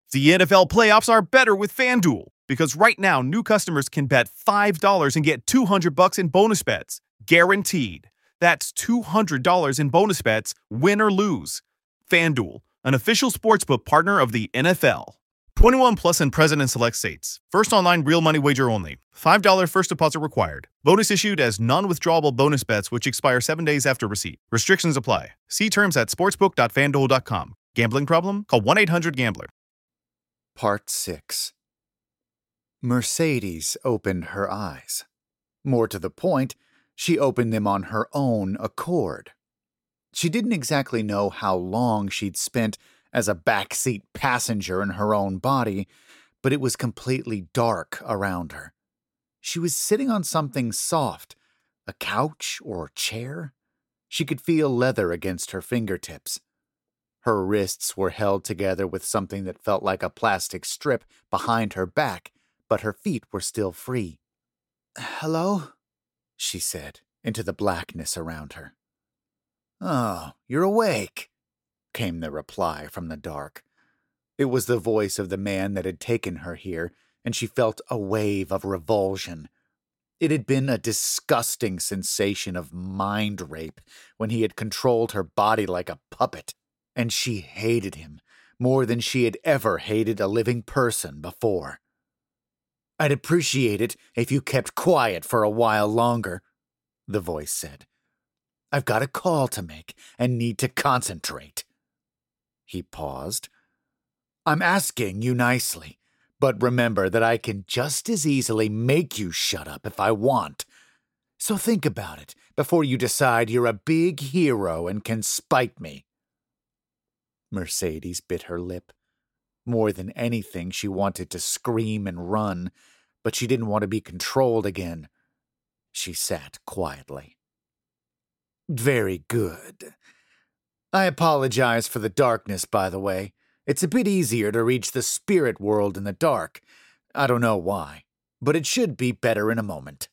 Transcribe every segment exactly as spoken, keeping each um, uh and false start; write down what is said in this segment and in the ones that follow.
The N F L playoffs are better with FanDuel because right now new customers can bet five dollars and get two hundred bucks in bonus bets, guaranteed. That's two hundred dollars in bonus bets, win or lose. FanDuel, an official sportsbook partner of the N F L. twenty-one plus and present in select states. First online real money wager only. five dollars first deposit required. Bonus issued as non-withdrawable bonus bets which expire seven days after receipt. Restrictions apply. See terms at sportsbook dot fan duel dot com. Gambling problem? Call one eight hundred gambler. Part six. Mercedes opened her eyes. More to the point, she opened them on her own accord. She didn't exactly know how long she'd spent as a backseat passenger in her own body, but it was completely dark around her. She was sitting on something soft, a couch or chair. She could feel leather against her fingertips. Her wrists were held together with something that felt like a plastic strip behind her back, but her feet were still free. "Hello?" she said, into the blackness around her. "Oh, you're awake," came the reply from the dark. It was the voice of the man that had taken her here, and she felt a wave of revulsion. It had been a disgusting sensation of mind rape when he had controlled her body like a puppet, and she hated him more than she had ever hated a living person before. "I'd appreciate it if you kept quiet for a while longer," the voice said. "I've got a call to make and need to concentrate." He paused. "I'm asking you nicely, but remember that I can just as easily make you shut up if I want. So think about it before you decide you're a big hero and can spite me." Mercedes bit her lip. More than anything, she wanted to scream and run, but she didn't want to be controlled again. She sat quietly. "Very good. I apologize for the darkness, by the way. It's a bit easier to reach the spirit world in the dark. I don't know why, but it should be better in a moment."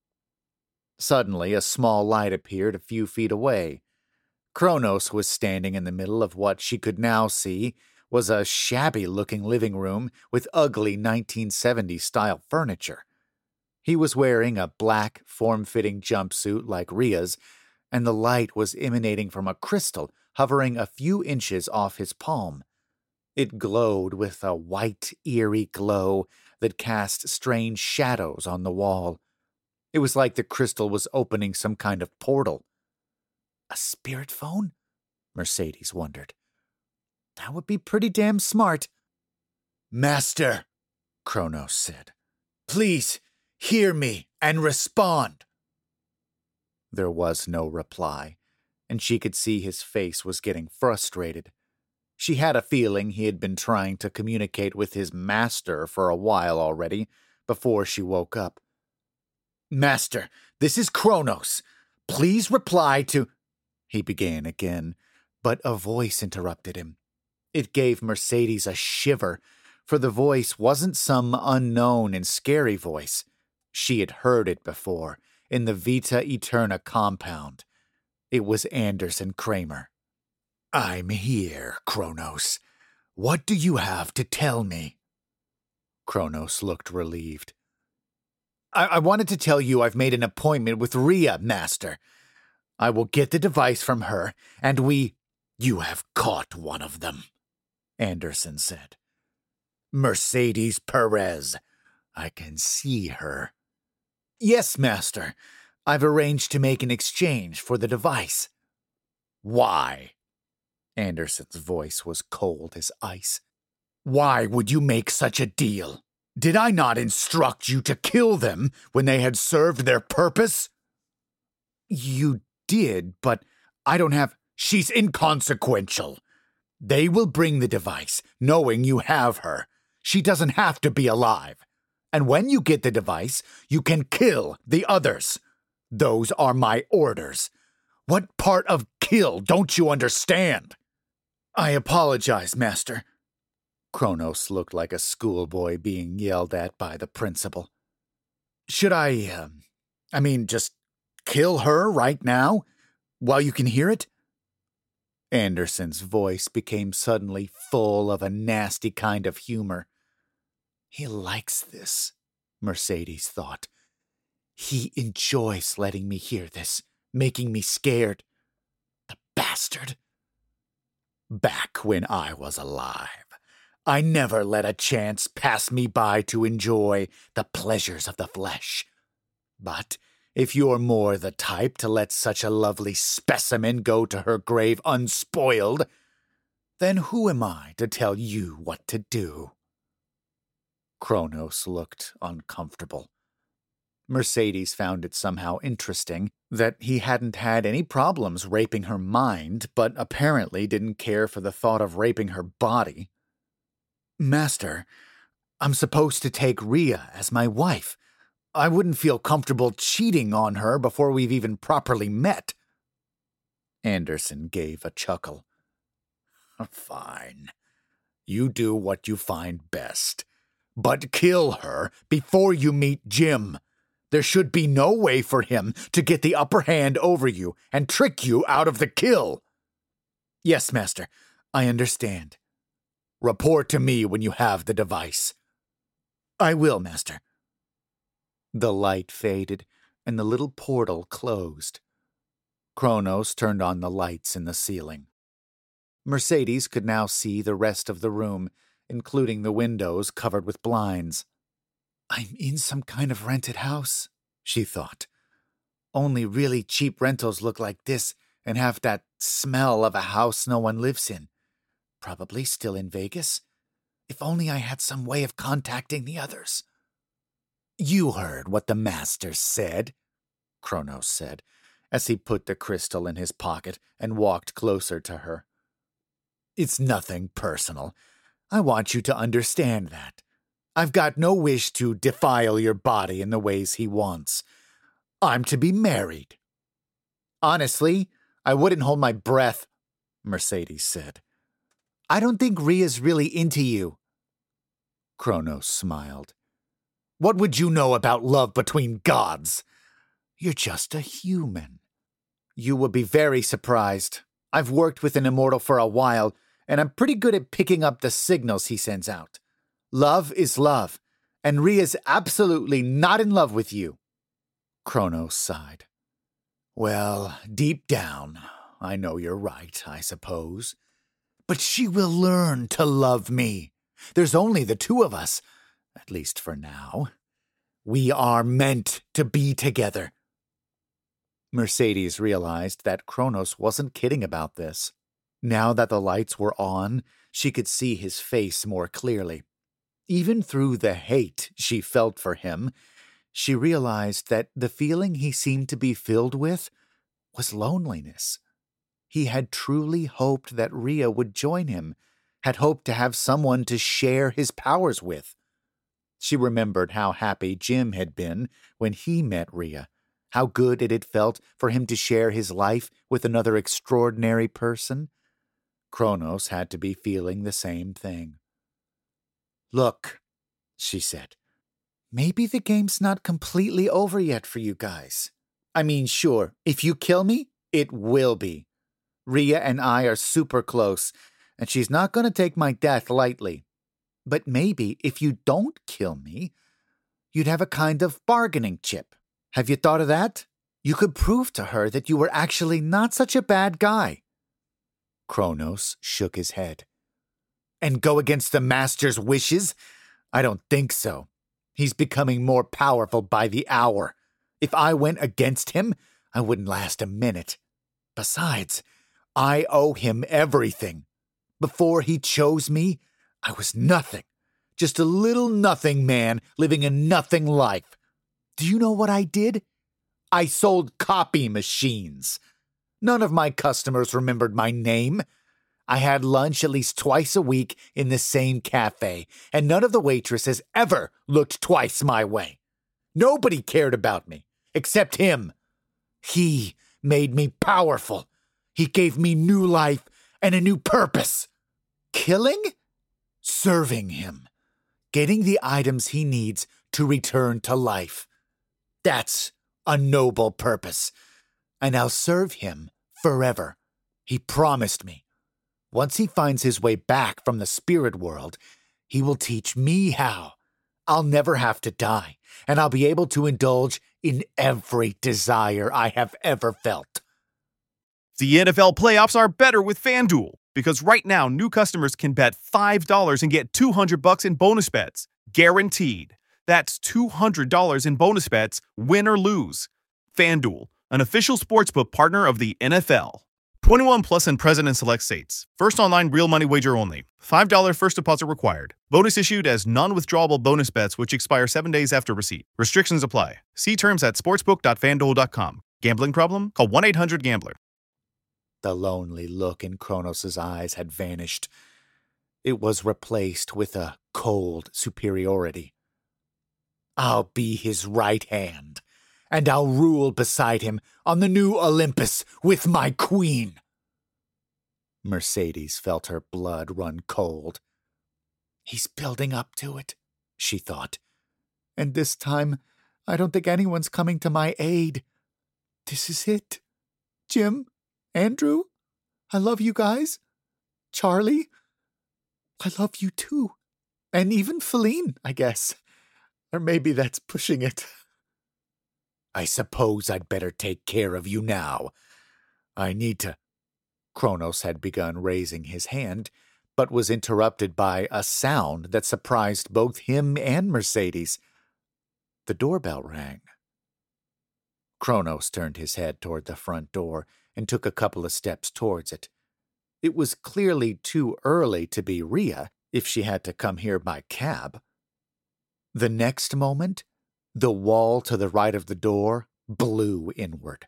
Suddenly, a small light appeared a few feet away. Kronos was standing in the middle of what she could now see was a shabby-looking living room with ugly nineteen seventies-style furniture. He was wearing a black, form-fitting jumpsuit like Rhea's, and the light was emanating from a crystal hovering a few inches off his palm. It glowed with a white, eerie glow that cast strange shadows on the wall. It was like the crystal was opening some kind of portal. A spirit phone? Mercedes wondered. That would be pretty damn smart. "Master," Kronos said, "please hear me and respond." There was no reply, and she could see his face was getting frustrated. She had a feeling he had been trying to communicate with his master for a while already, before she woke up. "Master, this is Kronos. Please reply to—" he began again, but a voice interrupted him. It gave Mercedes a shiver, for the voice wasn't some unknown and scary voice. She had heard it before, in the Vita Eterna compound. It was Anderson Kramer. "I'm here, Kronos. What do you have to tell me?" Kronos looked relieved. I, I wanted to tell you I've made an appointment with Rhea, Master. I will get the device from her, and we— "You have caught one of them," Anderson said. "Mercedes Perez. I can see her." "Yes, Master. I've arranged to make an exchange for the device." "Why?" Anderson's voice was cold as ice. "Why would you make such a deal? Did I not instruct you to kill them when they had served their purpose?" "You did, but I don't have—" "She's inconsequential. They will bring the device, knowing you have her. She doesn't have to be alive. And when you get the device, you can kill the others. Those are my orders. What part of kill don't you understand?" "I apologize, Master." Kronos looked like a schoolboy being yelled at by the principal. "Should I, um, I mean, just kill her right now, while you can hear it?" Anderson's voice became suddenly full of a nasty kind of humor. He likes this, Mercedes thought. He enjoys letting me hear this, making me scared. The bastard. Back when I was alive, I never let a chance pass me by to enjoy the pleasures of the flesh. But if you're more the type to let such a lovely specimen go to her grave unspoiled, then who am I to tell you what to do? Kronos looked uncomfortable. Mercedes found it somehow interesting that he hadn't had any problems raping her mind, but apparently didn't care for the thought of raping her body. Master, I'm supposed to take Rhea as my wife. I wouldn't feel comfortable cheating on her before we've even properly met. Anderson gave a chuckle. Fine. You do what you find best. But kill her before you meet Jim. There should be no way for him to get the upper hand over you and trick you out of the kill. Yes, Master, I understand. Report to me when you have the device. I will, Master. The light faded, and the little portal closed. Kronos turned on the lights in the ceiling. Mercedes could now see the rest of the room, including the windows covered with blinds. I'm in some kind of rented house, she thought. Only really cheap rentals look like this and have that smell of a house no one lives in. Probably still in Vegas. If only I had some way of contacting the others. You heard what the master said, Kronos said, as he put the crystal in his pocket and walked closer to her. It's nothing personal. I want you to understand that. I've got no wish to defile your body in the ways he wants. I'm to be married. Honestly, I wouldn't hold my breath, Mercedes said. I don't think Rhea's really into you. Kronos smiled. What would you know about love between gods? You're just a human. You would be very surprised. I've worked with an immortal for a while, and I'm pretty good at picking up the signals he sends out. Love is love, and Rhea's absolutely not in love with you. Kronos sighed. Well, deep down, I know you're right, I suppose. But she will learn to love me. There's only the two of us, at least for now. We are meant to be together. Mercedes realized that Kronos wasn't kidding about this. Now that the lights were on, she could see his face more clearly. Even through the hate she felt for him, she realized that the feeling he seemed to be filled with was loneliness. He had truly hoped that Rhea would join him, had hoped to have someone to share his powers with. She remembered how happy Jim had been when he met Rhea, how good it had felt for him to share his life with another extraordinary person. Kronos had to be feeling the same thing. Look, she said, maybe the game's not completely over yet for you guys. I mean, sure, if you kill me, it will be. Rhea and I are super close, and she's not going to take my death lightly. But maybe if you don't kill me, you'd have a kind of bargaining chip. Have you thought of that? You could prove to her that you were actually not such a bad guy. Kronos shook his head. And go against the master's wishes? I don't think so. He's becoming more powerful by the hour. If I went against him, I wouldn't last a minute. Besides, I owe him everything. Before he chose me, I was nothing. Just a little nothing man living a nothing life. Do you know what I did? I sold copy machines. None of my customers remembered my name. I had lunch at least twice a week in the same cafe, and none of the waitresses ever looked twice my way. Nobody cared about me, except him. He made me powerful. He gave me new life and a new purpose. Killing? Serving him. Getting the items he needs to return to life. That's a noble purpose, and I'll serve him forever. He promised me. Once he finds his way back from the spirit world, he will teach me how. I'll never have to die, and I'll be able to indulge in every desire I have ever felt. The N F L playoffs are better with FanDuel, because right now new customers can bet five dollars and get two hundred bucks in bonus bets, guaranteed. That's two hundred dollars in bonus bets, win or lose. FanDuel, an official sportsbook partner of the N F L. twenty-one plus and present in select states. First online real money wager only. five dollars first deposit required. Bonus issued as non-withdrawable bonus bets which expire seven days after receipt. Restrictions apply. See terms at sportsbook dot fan duel dot com. Gambling problem? Call one eight hundred gambler. The lonely look in Kronos' eyes had vanished. It was replaced with a cold superiority. I'll be his right hand, and I'll rule beside him on the new Olympus with my queen. Mercedes felt her blood run cold. He's building up to it, she thought. And this time, I don't think anyone's coming to my aid. This is it. Jim, Andrew, I love you guys. Charlie, I love you too. And even Feline, I guess. Or maybe that's pushing it. I suppose I'd better take care of you now. I need to... Kronos had begun raising his hand, but was interrupted by a sound that surprised both him and Mercedes. The doorbell rang. Kronos turned his head toward the front door and took a couple of steps towards it. It was clearly too early to be Rhea if she had to come here by cab. The next moment, the wall to the right of the door blew inward.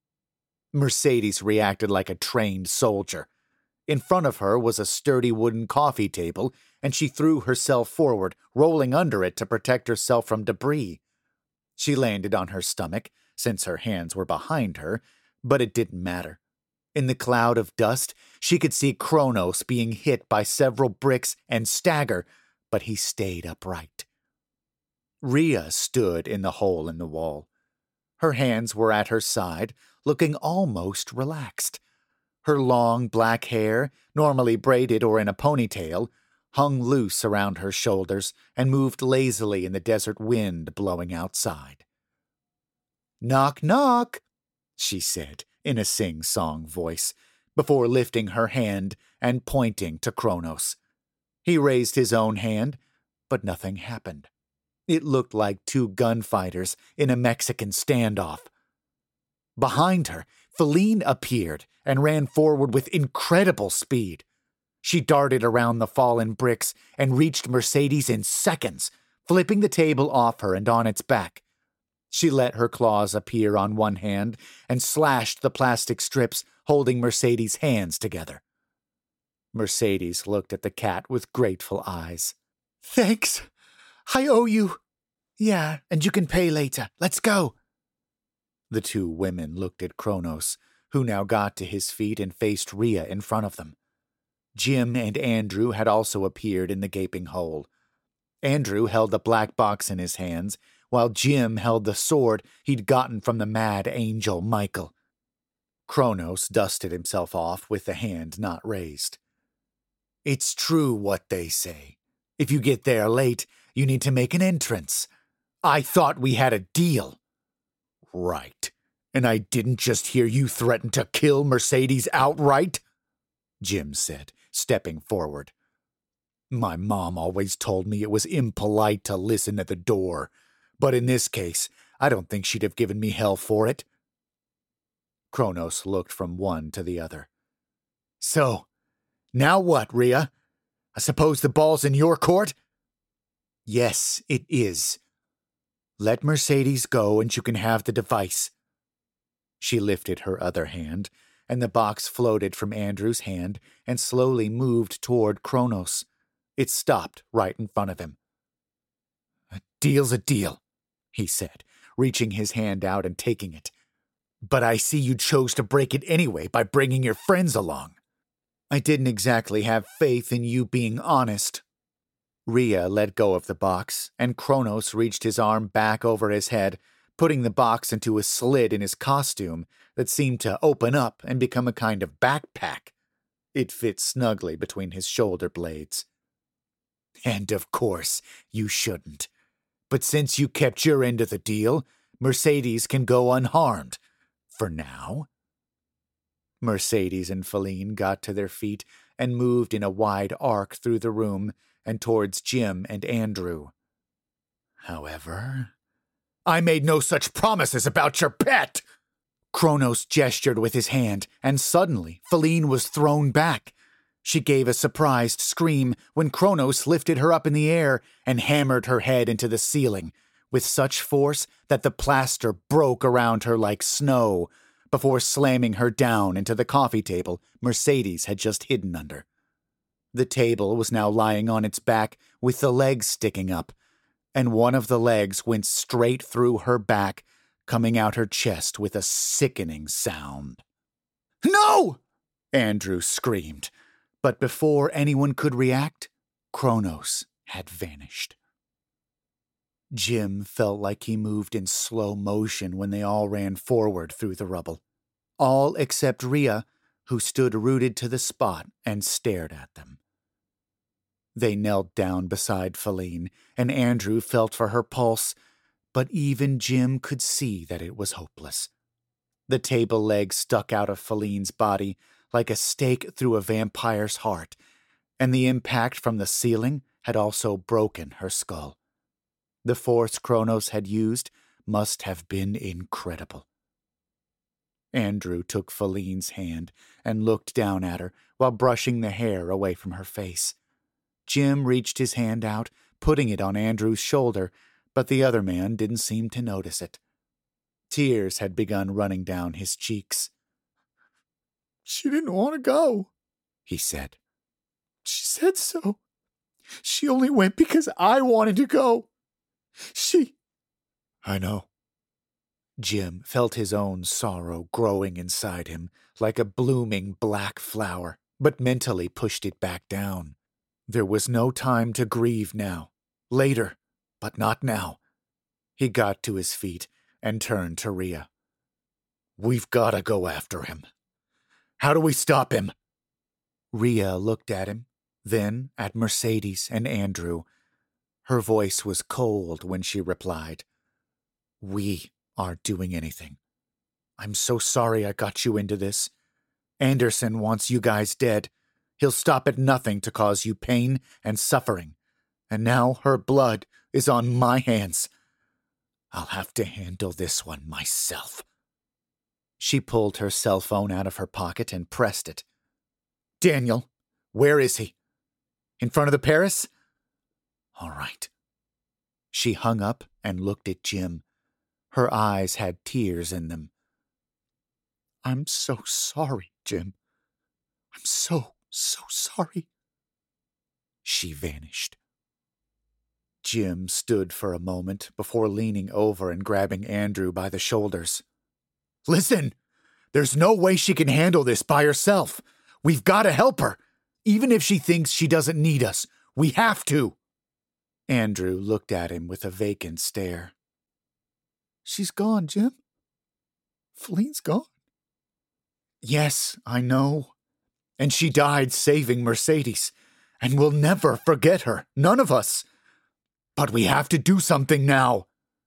Mercedes reacted like a trained soldier. In front of her was a sturdy wooden coffee table, and she threw herself forward, rolling under it to protect herself from debris. She landed on her stomach, since her hands were behind her, but it didn't matter. In the cloud of dust, she could see Kronos being hit by several bricks and stagger, but he stayed upright. Rhea stood in the hole in the wall. Her hands were at her side, looking almost relaxed. Her long black hair, normally braided or in a ponytail, hung loose around her shoulders and moved lazily in the desert wind blowing outside. "Knock, knock," she said in a sing-song voice, before lifting her hand and pointing to Kronos. He raised his own hand, but nothing happened. It looked like two gunfighters in a Mexican standoff. Behind her, Feline appeared and ran forward with incredible speed. She darted around the fallen bricks and reached Mercedes in seconds, flipping the table off her and on its back. She let her claws appear on one hand and slashed the plastic strips holding Mercedes' hands together. Mercedes looked at the cat with grateful eyes. "Thanks. I owe you." "Yeah, and you can pay later. Let's go." The two women looked at Kronos, who now got to his feet and faced Rhea in front of them. Jim and Andrew had also appeared in the gaping hole. Andrew held the black box in his hands, while Jim held the sword he'd gotten from the mad angel Michael. Kronos dusted himself off with the hand not raised. "It's true what they say. If you get there late, you need to make an entrance. I thought we had a deal." "Right. And I didn't just hear you threaten to kill Mercedes outright?" Jim said, stepping forward. "My mom always told me it was impolite to listen at the door, but in this case, I don't think she'd have given me hell for it." Kronos looked from one to the other. "So, now what, Rhea? I suppose the ball's in your court?" "Yes, it is. Let Mercedes go and you can have the device." She lifted her other hand, and the box floated from Andrew's hand and slowly moved toward Kronos. It stopped right in front of him. "A deal's a deal," he said, reaching his hand out and taking it. "But I see you chose to break it anyway by bringing your friends along." "I didn't exactly have faith in you being honest." Rhea let go of the box, and Kronos reached his arm back over his head, putting the box into a slit in his costume that seemed to open up and become a kind of backpack. It fit snugly between his shoulder blades. And of course, you shouldn't. But since you kept your end of the deal, Mercedes can go unharmed. For now. Mercedes and Feline got to their feet and moved in a wide arc through the room and towards Jim and Andrew. However, I made no such promises about your pet! Kronos gestured with his hand, and suddenly Feline was thrown back. She gave a surprised scream when Kronos lifted her up in the air and hammered her head into the ceiling, with such force that the plaster broke around her like snow, before slamming her down into the coffee table Mercedes had just hidden under. The table was now lying on its back with the legs sticking up, and one of the legs went straight through her back, coming out her chest with a sickening sound. "No!" Andrew screamed, but before anyone could react, Kronos had vanished. Jim felt like he moved in slow motion when they all ran forward through the rubble. All except Rhea, who stood rooted to the spot and stared at them. They knelt down beside Feline, and Andrew felt for her pulse, but even Jim could see that it was hopeless. The table leg stuck out of Feline's body like a stake through a vampire's heart, and the impact from the ceiling had also broken her skull. The force Kronos had used must have been incredible. Andrew took Feline's hand and looked down at her while brushing the hair away from her face. Jim reached his hand out, putting it on Andrew's shoulder, but the other man didn't seem to notice it. Tears had begun running down his cheeks. "She didn't want to go," he said. "She said so. She only went because I wanted to go. She..." "I know." Jim felt his own sorrow growing inside him like a blooming black flower, but mentally pushed it back down. There was no time to grieve now. Later, but not now. He got to his feet and turned to Rhea. "We've got to go after him. How do we stop him?" Rhea looked at him, then at Mercedes and Andrew. Her voice was cold when she replied, "We aren't doing anything. I'm so sorry I got you into this. Anderson wants you guys dead. He'll stop at nothing to cause you pain and suffering. And now her blood is on my hands. I'll have to handle this one myself." She pulled her cell phone out of her pocket and pressed it. "Daniel, where is he? In front of the Paris? All right." She hung up and looked at Jim. Her eyes had tears in them. "I'm so sorry, Jim. I'm so, so sorry." She vanished. Jim stood for a moment before leaning over and grabbing Andrew by the shoulders. "Listen, there's no way she can handle this by herself. We've got to help her. Even if she thinks she doesn't need us, we have to." Andrew looked at him with a vacant stare. "She's gone, Jim. Feline's gone." "Yes, I know. And she died saving Mercedes, and we'll never forget her, none of us. But we have to do something now."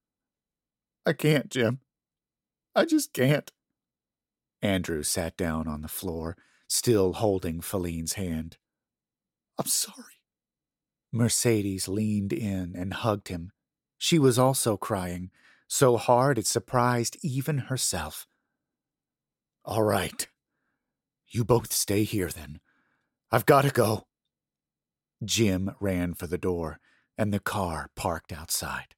"I can't, Jim. I just can't." Andrew sat down on the floor, still holding Feline's hand. "I'm sorry." Mercedes leaned in and hugged him. She was also crying, so hard it surprised even herself. "All right. You both stay here then. I've got to go." Jim ran for the door, and the car parked outside.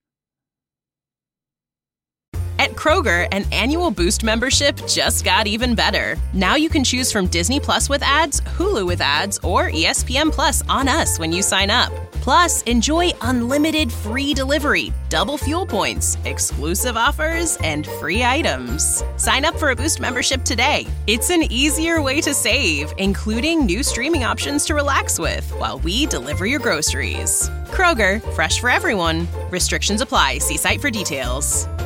At Kroger, an annual Boost membership just got even better. Now you can choose from Disney Plus with ads, Hulu with ads, or E S P N Plus on us when you sign up. Plus, enjoy unlimited free delivery, double fuel points, exclusive offers, and free items. Sign up for a Boost membership today. It's an easier way to save, including new streaming options to relax with while we deliver your groceries. Kroger, fresh for everyone. Restrictions apply. See site for details.